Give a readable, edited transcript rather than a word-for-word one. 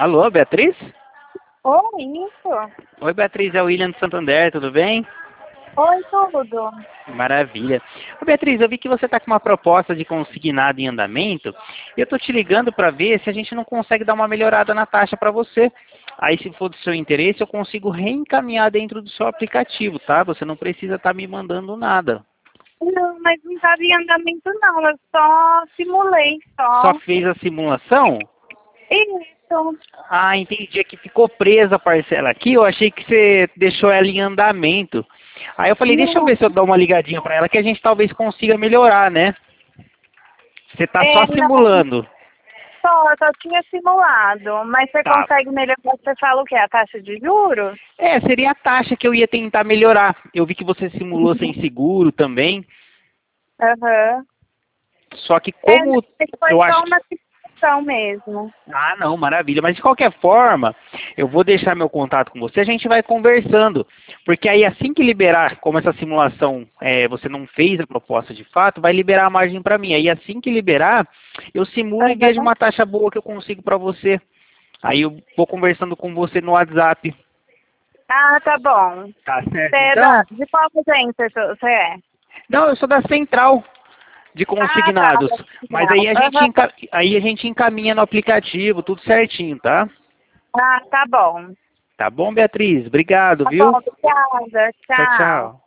Alô, Beatriz? Oi, isso. Oi, Beatriz, é o William do Santander, tudo bem? Oi, tudo. Maravilha. Ô, Beatriz, eu vi que você está com uma proposta de consignado em andamento e eu estou te ligando para ver se a gente não consegue dar uma melhorada na taxa para você. Aí, se for do seu interesse, eu consigo reencaminhar dentro do seu aplicativo, tá? Você não precisa estar me mandando nada. Não, mas não estava em andamento não, eu só simulei Só só. fez a simulação? Isso. Ah, entendi. É que ficou presa a parcela aqui. Eu achei que você deixou ela em andamento. Aí eu falei, deixa eu Não, ver se eu dou uma ligadinha para ela que a gente talvez consiga melhorar, né? Você tá só não, simulando. só tinha simulado, mas você Tá. consegue melhorar, você fala o quê? A taxa de juros? É, seria a taxa que eu ia tentar melhorar. Eu vi que você simulou sem seguro também. Aham. Só que Não, como foi eu só acho que... uma simulação mesmo. Ah, não, maravilha. Mas de qualquer forma, eu vou deixar meu contato com você, a gente vai conversando. Porque aí assim que liberar, como essa simulação você não fez a proposta de fato, vai liberar a margem para mim. Aí assim que liberar, eu simulo e vejo Aham. uma taxa boa que eu consigo para você. Aí eu vou conversando com você no WhatsApp. Ah, tá bom. Tá Você certo, é então? de qual agência você é? Não, eu sou da central de Ah, tá. consignados. Mas Legal. Aham. aí a gente encaminha no aplicativo, tudo certinho, tá? Ah, tá bom. Tá bom, Beatriz? Obrigado, Tá viu? bom, obrigada. Tchau, Tchau. tchau.